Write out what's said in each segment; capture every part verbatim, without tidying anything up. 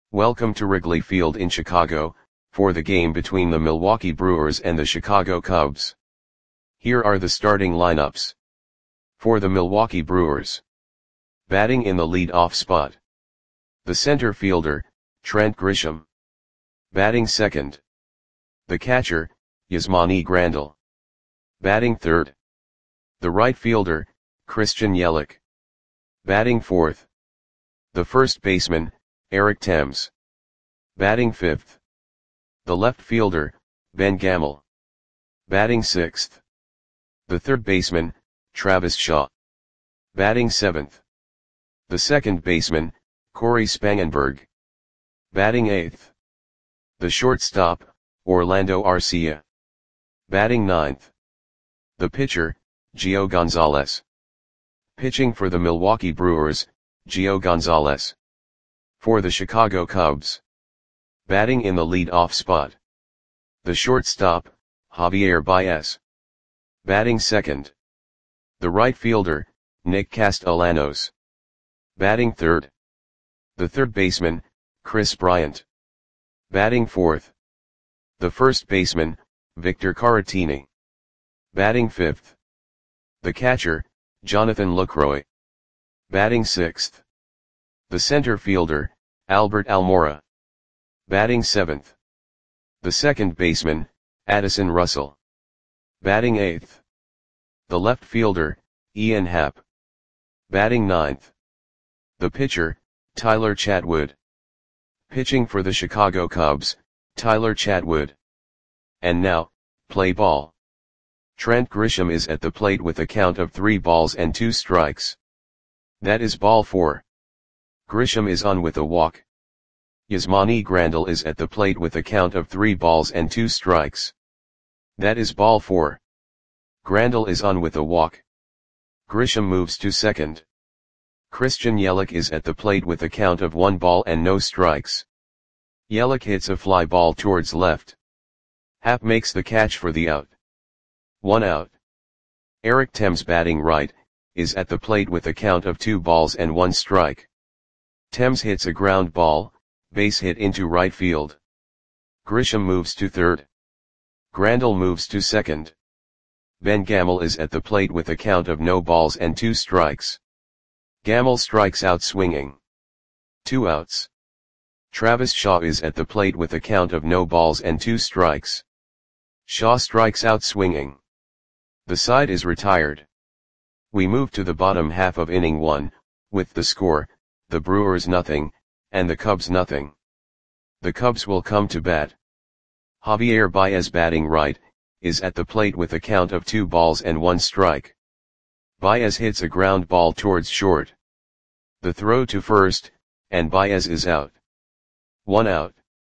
Welcome to Wrigley Field in Chicago, for the game between the Milwaukee Brewers and the Chicago Cubs. Here are the starting lineups. For the Milwaukee Brewers. Batting in the lead-off spot. The center fielder, Trent Grisham. Batting second. The catcher, Yasmani Grandal. Batting third. The right fielder, Christian Yelich. Batting fourth. The first baseman, Eric Thames. Batting fifth. The left fielder, Ben Gamel. Batting sixth. The third baseman, Travis Shaw. Batting seventh. The second baseman, Corey Spangenberg. Batting eighth. The shortstop, Orlando Arcia. Batting ninth. The pitcher, Gio Gonzalez. Pitching for the Milwaukee Brewers, Gio Gonzalez. For the Chicago Cubs. Batting in the lead-off spot. The shortstop, Javier Baez. Batting second. The right fielder, Nick Castellanos. Batting third. The third baseman, Kris Bryant. Batting fourth. The first baseman, Victor Caratini. Batting fifth. The catcher, Jonathan Lucroy. Batting sixth. The center fielder, Albert Almora. Batting seventh. The second baseman, Addison Russell. Batting eighth. The left fielder, Ian Happ. Batting ninth. The pitcher, Tyler Chatwood. Pitching for the Chicago Cubs, Tyler Chatwood. And now, play ball. Trent Grisham is at the plate with a count of three balls and two strikes. That is ball four. Grisham is on with a walk. Yasmani Grandal is at the plate with a count of three balls and two strikes. That is ball four. Grandal is on with a walk. Grisham moves to second. Christian Yelich is at the plate with a count of one ball and no strikes. Yelich hits a fly ball towards left. Happ makes the catch for the out. One out. Eric Thames, batting right, is at the plate with a count of two balls and one strike. Thames hits a ground ball, base hit into right field. Grisham moves to third. Grandal moves to second. Ben Gamel is at the plate with a count of no balls and two strikes. Gamel strikes out swinging. Two outs. Travis Shaw is at the plate with a count of no balls and two strikes. Shaw strikes out swinging. The side is retired. We move to the bottom half of inning one, with the score, the Brewers nothing, and the Cubs nothing. The Cubs will come to bat. Javier Baez, batting right, is at the plate with a count of two balls and one strike. Baez hits a ground ball towards short. The throw to first, and Baez is out. One out.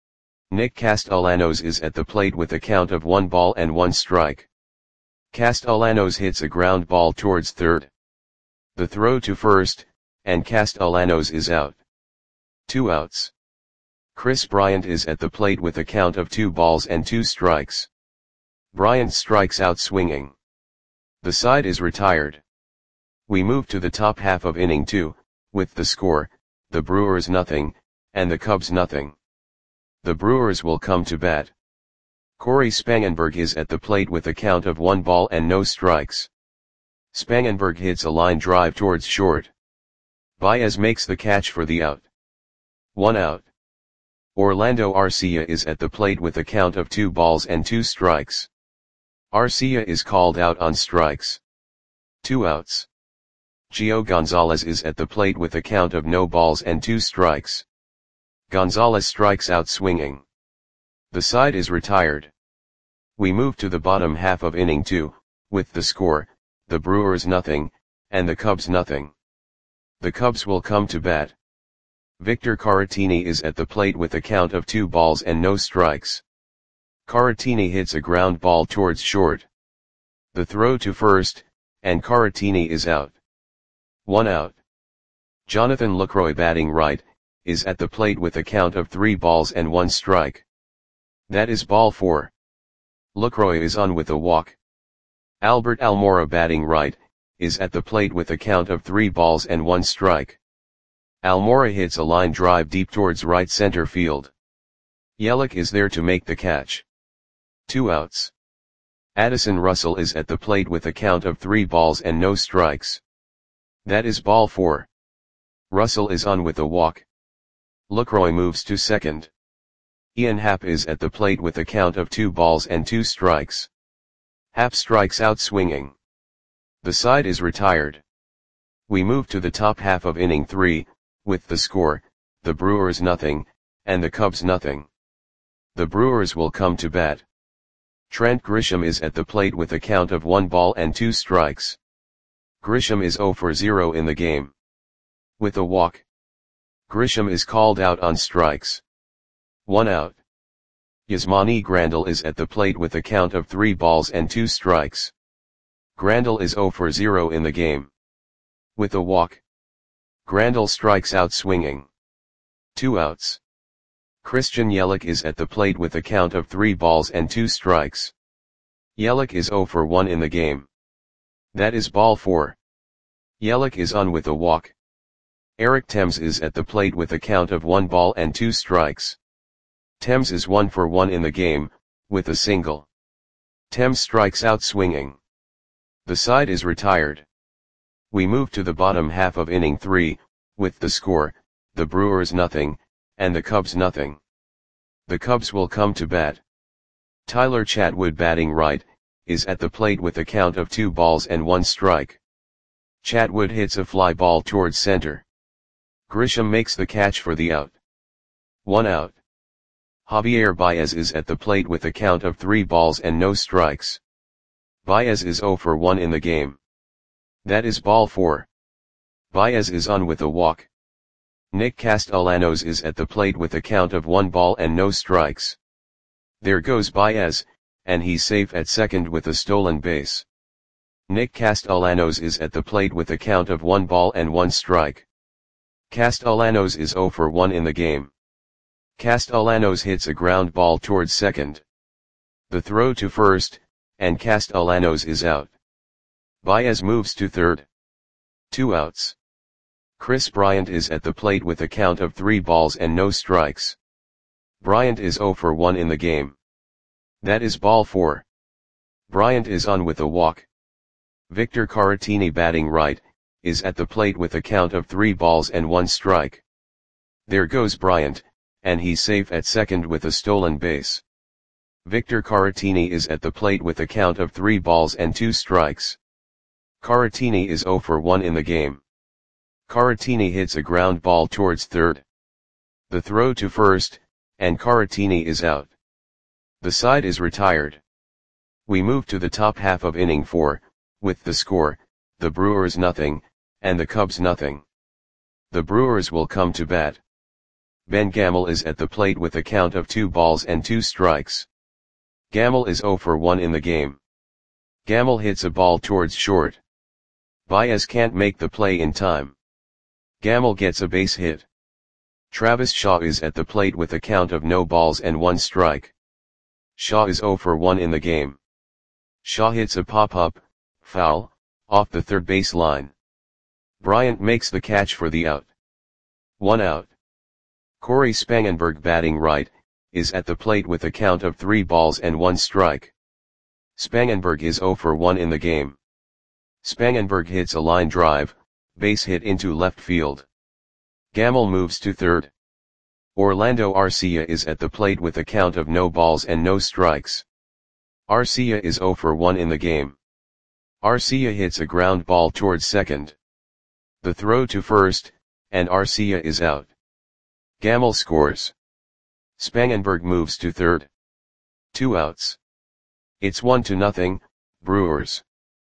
Nick Castellanos is at the plate with a count of one ball and one strike. Castellanos hits a ground ball towards third. The throw to first, and Castellanos is out. Two outs. Kris Bryant is at the plate with a count of two balls and two strikes. Bryant strikes out swinging. The side is retired. We move to the top half of inning two, with the score, the Brewers nothing, and the Cubs nothing. The Brewers will come to bat. Corey Spangenberg is at the plate with a count of one ball and no strikes. Spangenberg hits a line drive towards short. Baez makes the catch for the out. One out. Orlando Arcia is at the plate with a count of two balls and two strikes. Arcia is called out on strikes. Two outs. Gio Gonzalez is at the plate with a count of no balls and two strikes. Gonzalez strikes out swinging. The side is retired. We move to the bottom half of inning two, with the score, the Brewers nothing, and the Cubs nothing. The Cubs will come to bat. Victor Caratini is at the plate with a count of two balls and no strikes. Caratini hits a ground ball towards short. The throw to first, and Caratini is out. One out. Jonathan Lucroy, batting right, is at the plate with a count of three balls and one strike. That is ball four. Lucroy is on with a walk. Albert Almora, batting right, is at the plate with a count of three balls and one strike. Almora hits a line drive deep towards right center field. Yelich is there to make the catch. Two outs. Addison Russell is at the plate with a count of three balls and no strikes. That is ball four. Russell is on with a walk. Lucroy moves to second. Ian Happ is at the plate with a count of two balls and two strikes. Happ strikes out swinging. The side is retired. We move to the top half of inning three, with the score, the Brewers nothing, and the Cubs nothing. The Brewers will come to bat. Trent Grisham is at the plate with a count of one ball and two strikes. Grisham is zero for zero in the game. With a walk. Grisham is called out on strikes. One out. Yasmani Grandal is at the plate with a count of three balls and two strikes. Grandal is zero for zero in the game. With a walk. Grandal strikes out swinging. Two outs. Christian Yelich is at the plate with a count of three balls and two strikes. Yelich is zero for one in the game. That is ball four. Yelich is on with a walk. Eric Thames is at the plate with a count of one ball and two strikes. Thames is one for one in the game, with a single. Thames strikes out swinging. The side is retired. We move to the bottom half of inning three, with the score, the Brewers nothing, and the Cubs nothing. The Cubs will come to bat. Tyler Chatwood batting right, is at the plate with a count of two balls and one strike. Chatwood hits a fly ball towards center. Grisham makes the catch for the out. One out. Javier Baez is at the plate with a count of three balls and no strikes. Baez is zero for one in the game. That is ball four. Baez is on with a walk. Nick Castellanos is at the plate with a count of one ball and no strikes. There goes Baez, and he's safe at second with a stolen base. Nick Castellanos is at the plate with a count of one ball and one strike. Castellanos is zero for one in the game. Castellanos hits a ground ball towards second. The throw to first, and Castellanos is out. Baez moves to third. Two outs. Chris Bryant is at the plate with a count of three balls and no strikes. Bryant is zero for one in the game. That is ball four. Bryant is on with a walk. Victor Caratini batting right, is at the plate with a count of three balls and one strike. There goes Bryant, and he's safe at second with a stolen base. Victor Caratini is at the plate with a count of three balls and two strikes. Caratini is zero for one in the game. Caratini hits a ground ball towards third. The throw to first, and Caratini is out. The side is retired. We move to the top half of inning four, with the score, the Brewers nothing, and the Cubs nothing. The Brewers will come to bat. Ben Gamel is at the plate with a count of two balls and two strikes. Gamel is zero for one in the game. Gamel hits a ball towards short. Baez can't make the play in time. Gamel gets a base hit. Travis Shaw is at the plate with a count of no balls and one strike. Shaw is zero for one in the game. Shaw hits a pop-up, foul, off the third base line. Bryant makes the catch for the out. One out. Corey Spangenberg batting right, is at the plate with a count of three balls and one strike. Spangenberg is zero for one in the game. Spangenberg hits a line drive, base hit into left field. Gamel moves to third. Orlando Arcia is at the plate with a count of no balls and no strikes. Arcia is zero for one in the game. Arcia hits a ground ball towards second. The throw to first, and Arcia is out. Gamel scores. Spangenberg moves to third. Two outs. It's one to nothing, Brewers.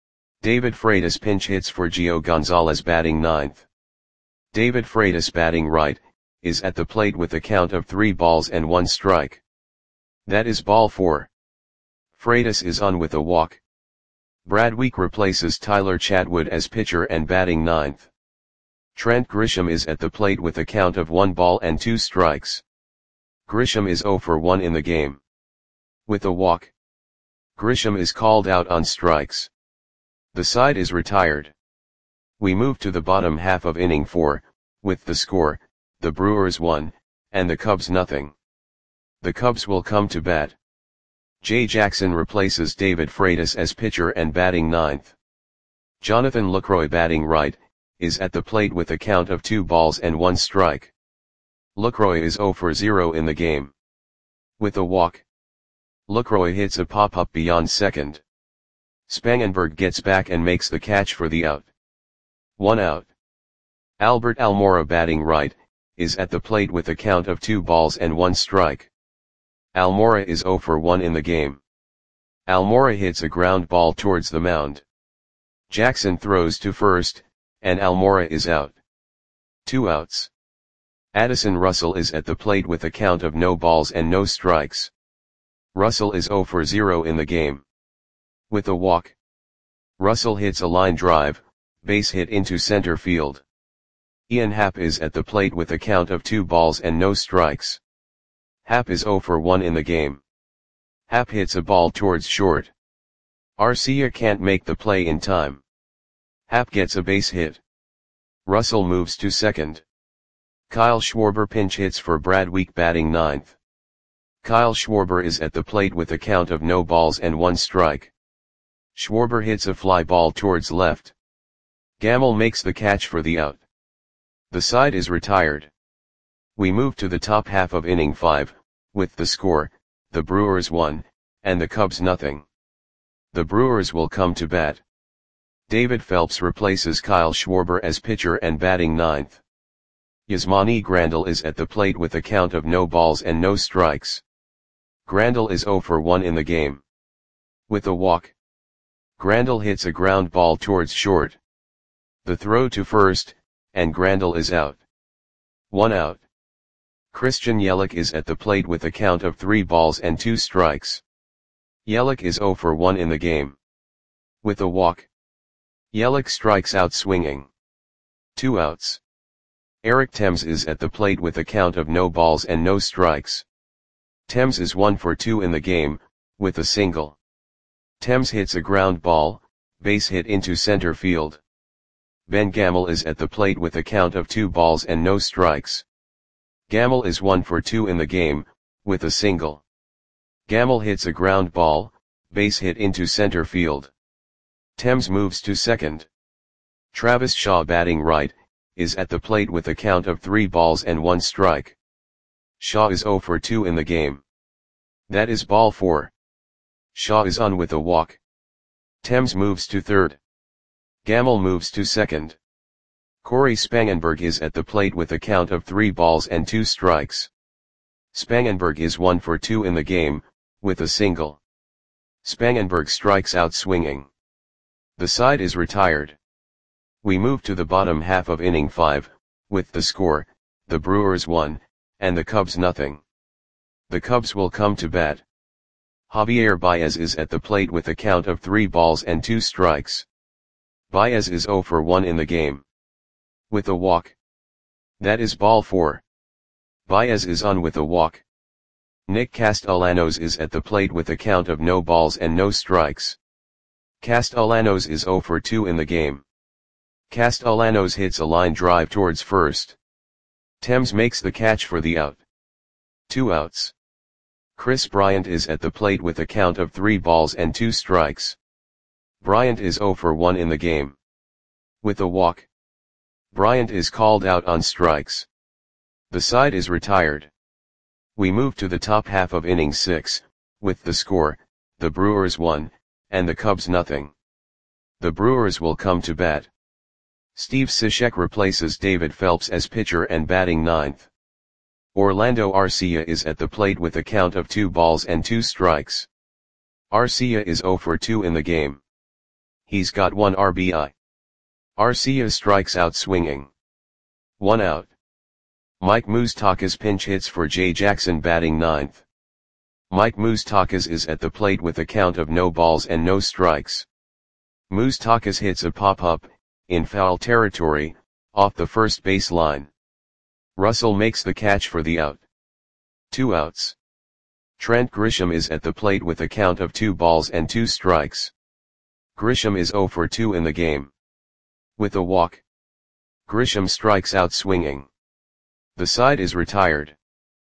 David Freitas pinch hits for Gio Gonzalez batting ninth. David Freitas batting right, is at the plate with a count of three balls and one strike. That is ball four. Freitas is on with a walk. Brad Week replaces Tyler Chatwood as pitcher and batting ninth. Trent Grisham is at the plate with a count of one ball and two strikes. Grisham is zero for one in the game. With a walk. Grisham is called out on strikes. The side is retired. We move to the bottom half of inning four, With the score, the Brewers one, and the Cubs nothing. The Cubs will come to bat. Jay Jackson replaces David Freitas as pitcher and batting ninth. Jonathan Lucroy batting right, is at the plate with a count of two balls and one strike. Lucroy is zero for zero in the game. With a walk, Lucroy hits a pop-up beyond second. Spangenberg gets back and makes the catch for the out. One out. Albert Almora batting right, is at the plate with a count of two balls and one strike. Almora is zero for one in the game. Almora hits a ground ball towards the mound. Jackson throws to first, and Almora is out. Two outs. Addison Russell is at the plate with a count of no balls and no strikes. Russell is zero for zero in the game. With a walk, Russell hits a line drive, base hit into center field. Ian Happ is at the plate with a count of two balls and no strikes. Happ is zero for one in the game. Happ hits a ball towards short. Arcia can't make the play in time. Happ gets a base hit. Russell moves to second. Kyle Schwarber pinch hits for Brad Week batting ninth. Kyle Schwarber is at the plate with a count of no balls and one strike. Schwarber hits a fly ball towards left. Gamble makes the catch for the out. The side is retired. We move to the top half of inning five, with the score, the Brewers one, and the Cubs nothing. The Brewers will come to bat. David Phelps replaces Kyle Schwarber as pitcher and batting ninth. Yasmani Grandal is at the plate with a count of no balls and no strikes. Grandal is zero for one in the game. With a walk, Grandal hits a ground ball towards short. The throw to first, and Grandal is out. One out. Christian Yelich is at the plate with a count of three balls and two strikes. Yelich is zero for one in the game. With a walk, Yelich strikes out swinging. Two outs. Eric Thames is at the plate with a count of no balls and no strikes. Thames is one for two in the game, with a single. Thames hits a ground ball, base hit into center field. Ben Gamel is at the plate with a count of two balls and no strikes. Gamel is one for two in the game, with a single. Gamel hits a ground ball, base hit into center field. Thames moves to second. Travis Shaw batting right, is at the plate with a count of three balls and one strike. Shaw is zero for two in the game. That is ball four. Shaw is on with a walk. Thames moves to third. Gamel moves to second. Corey Spangenberg is at the plate with a count of three balls and two strikes. Spangenberg is one for two in the game, with a single. Spangenberg strikes out swinging. The side is retired. We move to the bottom half of inning five, with the score, the Brewers one, and the Cubs nothing. The Cubs will come to bat. Javier Baez is at the plate with a count of three balls and two strikes. Baez is zero for one in the game. With a walk. That is ball four. Baez is on with a walk. Nick Castellanos is at the plate with a count of no balls and no strikes. Castellanos is zero for two in the game. Castellanos hits a line drive towards first. Thames makes the catch for the out. Two outs. Chris Bryant is at the plate with a count of three balls and two strikes. Bryant is zero for one in the game. With a walk, Bryant is called out on strikes. The side is retired. We move to the top half of inning six, with the score, the Brewers one, and the Cubs nothing. The Brewers will come to bat. Steve Cishek replaces David Phelps as pitcher and batting ninth. Orlando Arcia is at the plate with a count of two balls and two strikes. Arcia is zero for two in the game. He's got one R B I. Arcia strikes out swinging. One out. Mike Moustakas pinch hits for Jay Jackson batting ninth. Mike Moustakas is at the plate with a count of no balls and no strikes. Moustakas hits a pop-up, in foul territory, off the first base line. Russell makes the catch for the out. Two outs. Trent Grisham is at the plate with a count of two balls and two strikes. Grisham is zero for two in the game. With a walk, Grisham strikes out swinging. The side is retired.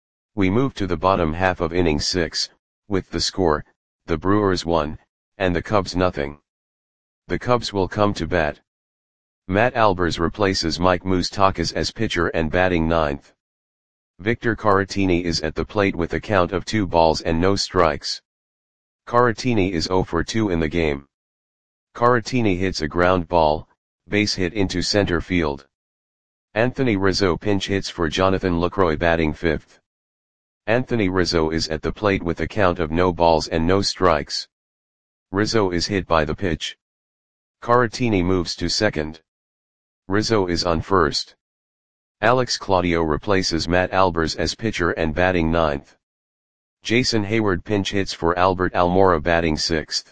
We move to the bottom half of inning six, with the score, the Brewers one, and the Cubs nothing. The Cubs will come to bat. Matt Albers replaces Mike Moustakas as pitcher and batting ninth. Victor Caratini is at the plate with a count of two balls and no strikes. Caratini is zero for two in the game. Caratini hits a ground ball, base hit into center field. Anthony Rizzo pinch hits for Jonathan Lucroy batting fifth. Anthony Rizzo is at the plate with a count of no balls and no strikes. Rizzo is hit by the pitch. Caratini moves to second. Rizzo is on first. Alex Claudio replaces Matt Albers as pitcher and batting ninth. Jason Hayward pinch hits for Albert Almora batting sixth.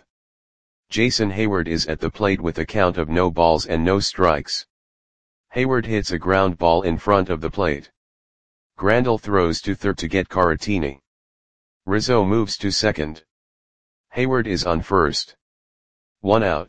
Jason Hayward is at the plate with a count of no balls and no strikes. Hayward hits a ground ball in front of the plate. Grandal throws to third to get Caratini. Rizzo moves to second. Hayward is on first. One out.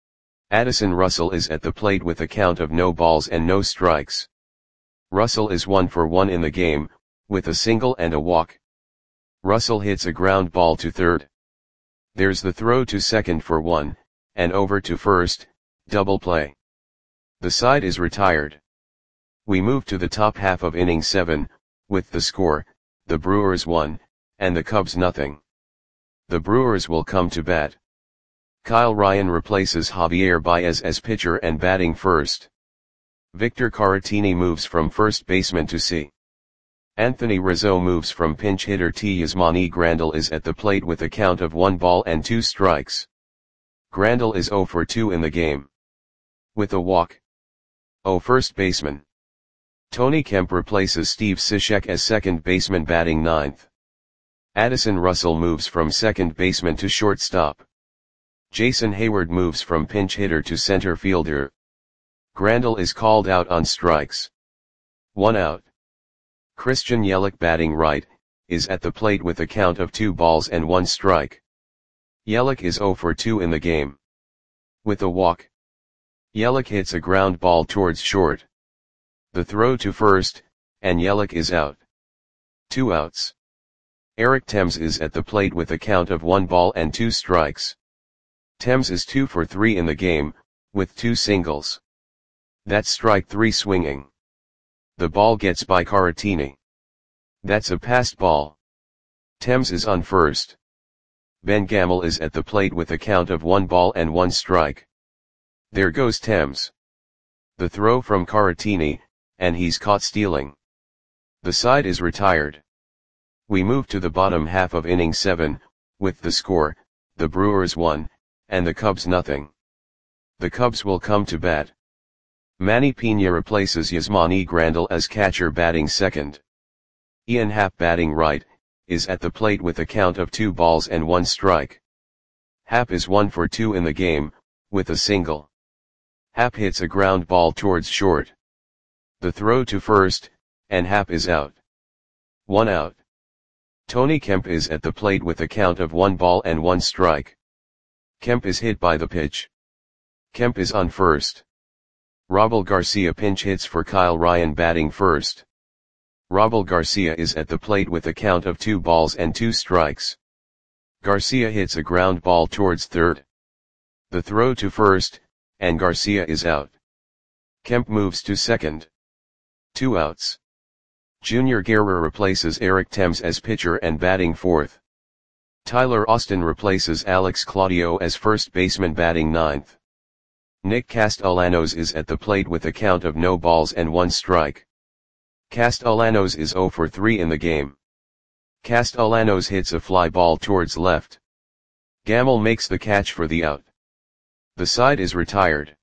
Addison Russell is at the plate with a count of no balls and no strikes. Russell is one for one in the game, with a single and a walk. Russell hits a ground ball to third. There's the throw to second for one, and over to first, double play. The side is retired. We move to the top half of inning seven, with the score, the Brewers one, and the Cubs nothing. The Brewers will come to bat. Kyle Ryan replaces Javier Baez as pitcher and batting first. Victor Caratini moves from first baseman to C. Anthony Rizzo moves from pinch hitter to Yasmani Grandal is at the plate with a count of one ball and two strikes. Grandal is zero for two in the game. With a walk. zero first baseman. Tony Kemp replaces Steve Cishek as second baseman batting ninth. Addison Russell moves from second baseman to shortstop. Jason Hayward moves from pinch hitter to center fielder. Grandal is called out on strikes. One out. Christian Yelich batting right, is at the plate with a count of two balls and one strike. Yelich is zero for two in the game. With a walk. Yelich hits a ground ball towards short. The throw to first, and Yelich is out. Two outs. Eric Thames is at the plate with a count of one ball and two strikes. Thames is two for three in the game, with two singles. That's strike three swinging. The ball gets by Caratini. That's a passed ball. Thames is on first. Ben Gamel is at the plate with a count of one ball and one strike. There goes Thames. The throw from Caratini, and he's caught stealing. The side is retired. We move to the bottom half of inning seven, with the score, the Brewers one, and the Cubs nothing. The Cubs will come to bat. Manny Piña replaces Yasmani Grandal as catcher batting second. Ian Happ batting right, is at the plate with a count of two balls and one strike. Happ is one for two in the game, with a single. Happ hits a ground ball towards short. The throw to first, and Happ is out. One out. Tony Kemp is at the plate with a count of one ball and one strike. Kemp is hit by the pitch. Kemp is on first. Robel Garcia pinch hits for Kyle Ryan batting first. Robel Garcia is at the plate with a count of two balls and two strikes. Garcia hits a ground ball towards third. The throw to first, and Garcia is out. Kemp moves to second. Two outs. Junior Guerra replaces Eric Thames as pitcher and batting fourth. Tyler Austin replaces Alex Claudio as first baseman batting ninth. Nick Castellanos is at the plate with a count of no balls and one strike. Castellanos is zero for three in the game. Castellanos hits a fly ball towards left. Gamel makes the catch for the out. The side is retired.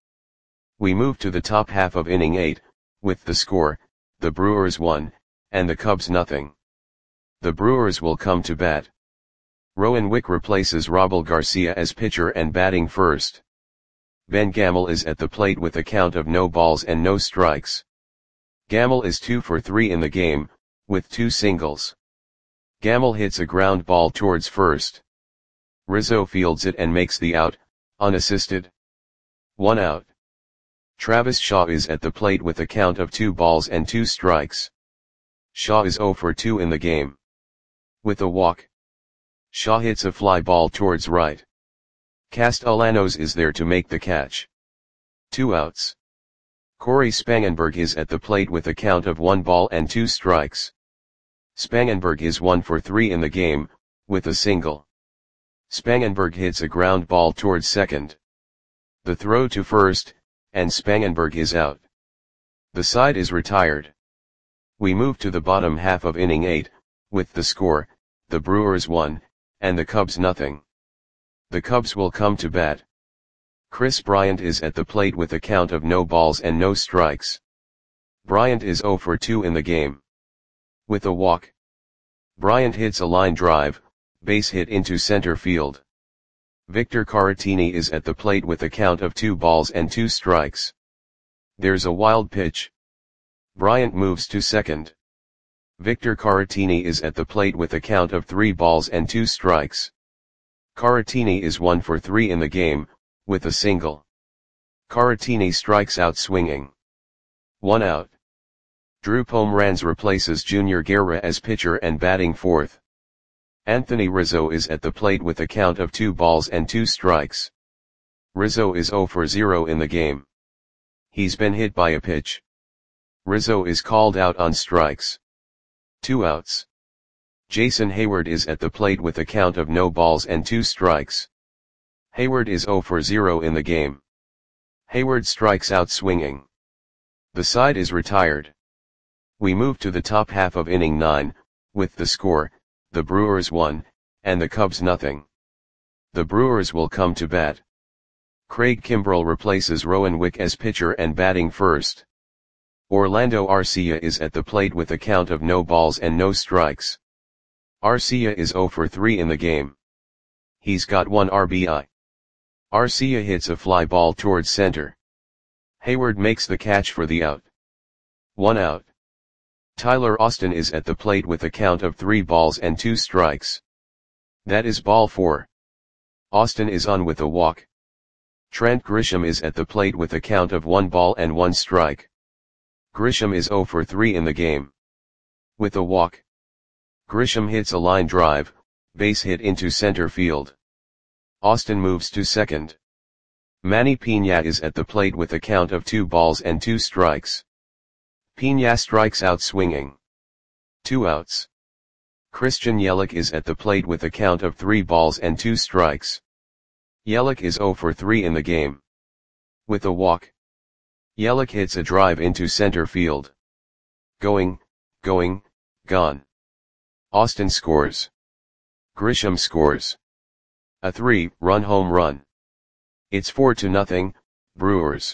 We move to the top half of inning eight, with the score, the Brewers one, and the Cubs nothing. The Brewers will come to bat. Rowan Wick replaces Robel Garcia as pitcher and batting first. Ben Gamel is at the plate with a count of no balls and no strikes. Gamel is two for three in the game, with two singles. Gamel hits a ground ball towards first. Rizzo fields it and makes the out, unassisted. One out. Travis Shaw is at the plate with a count of two balls and two strikes. Shaw is zero for two in the game. With a walk, Shaw hits a fly ball towards right. Castellanos is there to make the catch. Two outs. Corey Spangenberg is at the plate with a count of one ball and two strikes. Spangenberg is one for three in the game, with a single. Spangenberg hits a ground ball towards second. The throw to first, and Spangenberg is out. The side is retired. We move to the bottom half of inning eight, with the score, the Brewers one, and the Cubs nothing. The Cubs will come to bat. Chris Bryant is at the plate with a count of no balls and no strikes. Bryant is zero for two in the game. With a walk, Bryant hits a line drive, base hit into center field. Victor Caratini is at the plate with a count of two balls and two strikes. There's a wild pitch. Bryant moves to second. Victor Caratini is at the plate with a count of three balls and two strikes. Caratini is one for three in the game, with a single. Caratini strikes out swinging. One out. Drew Pomeranz replaces Junior Guerra as pitcher and batting fourth. Anthony Rizzo is at the plate with a count of two balls and two strikes. Rizzo is zero for zero in the game. He's been hit by a pitch. Rizzo is called out on strikes. Two outs. Jason Hayward is at the plate with a count of no balls and two strikes. Hayward is zero for zero in the game. Hayward strikes out swinging. The side is retired. We move to the top half of inning nine, with the score, the Brewers one, and the Cubs nothing. The Brewers will come to bat. Craig Kimbrell replaces Rowan Wick as pitcher and batting first. Orlando Arcia is at the plate with a count of no balls and no strikes. Arcia is zero for three in the game. He's got one R B I. Arcia hits a fly ball towards center. Hayward makes the catch for the out. One out. Tyler Austin is at the plate with a count of three balls and two strikes. That is ball four. Austin is on with a walk. Trent Grisham is at the plate with a count of one ball and one strike. Grisham is zero for three in the game. With a walk, Grisham hits a line drive, base hit into center field. Austin moves to second. Manny Piña is at the plate with a count of two balls and two strikes. Piña strikes out swinging. Two outs. Christian Yelich is at the plate with a count of three balls and two strikes. Yelich is zero for three in the game. With a walk, Yelich hits a drive into center field. Going, going, gone. Austin scores. Grisham scores. A three-run home run. It's four to nothing, Brewers.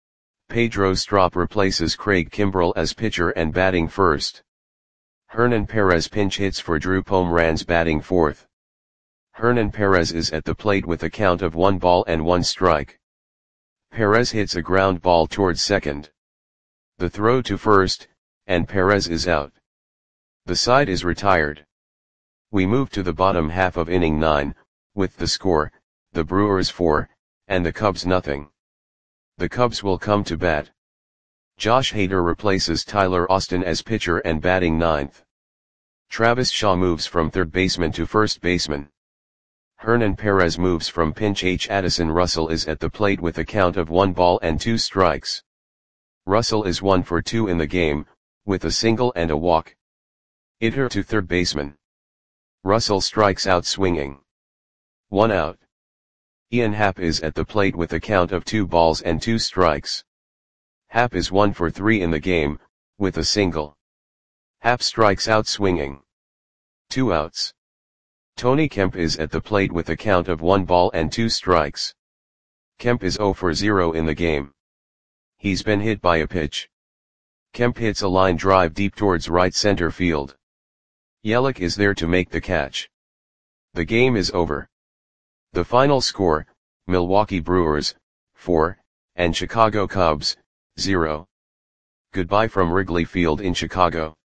Pedro Strop replaces Craig Kimbrell as pitcher and batting first. Hernan Perez pinch hits for Drew Pomeranz batting fourth. Hernan Perez is at the plate with a count of one ball and one strike. Perez hits a ground ball towards second. The throw to first, and Perez is out. The side is retired. We move to the bottom half of inning nine, with the score, the Brewers four, and the Cubs nothing. The Cubs will come to bat. Josh Hader replaces Tyler Austin as pitcher and batting ninth. Travis Shaw moves from third baseman to first baseman. Hernan Perez moves from pinch H. Addison Russell is at the plate with a count of one ball and two strikes. Russell is one for two in the game, with a single and a walk. Hitter to third baseman. Russell strikes out swinging. One out. Ian Happ is at the plate with a count of two balls and two strikes. Happ is one for three in the game, with a single. Happ strikes out swinging. Two outs. Tony Kemp is at the plate with a count of one ball and two strikes. Kemp is zero for zero in the game. He's been hit by a pitch. Kemp hits a line drive deep towards right center field. Yelich is there to make the catch. The game is over. The final score, Milwaukee Brewers, four, and Chicago Cubs, zero. Goodbye from Wrigley Field in Chicago.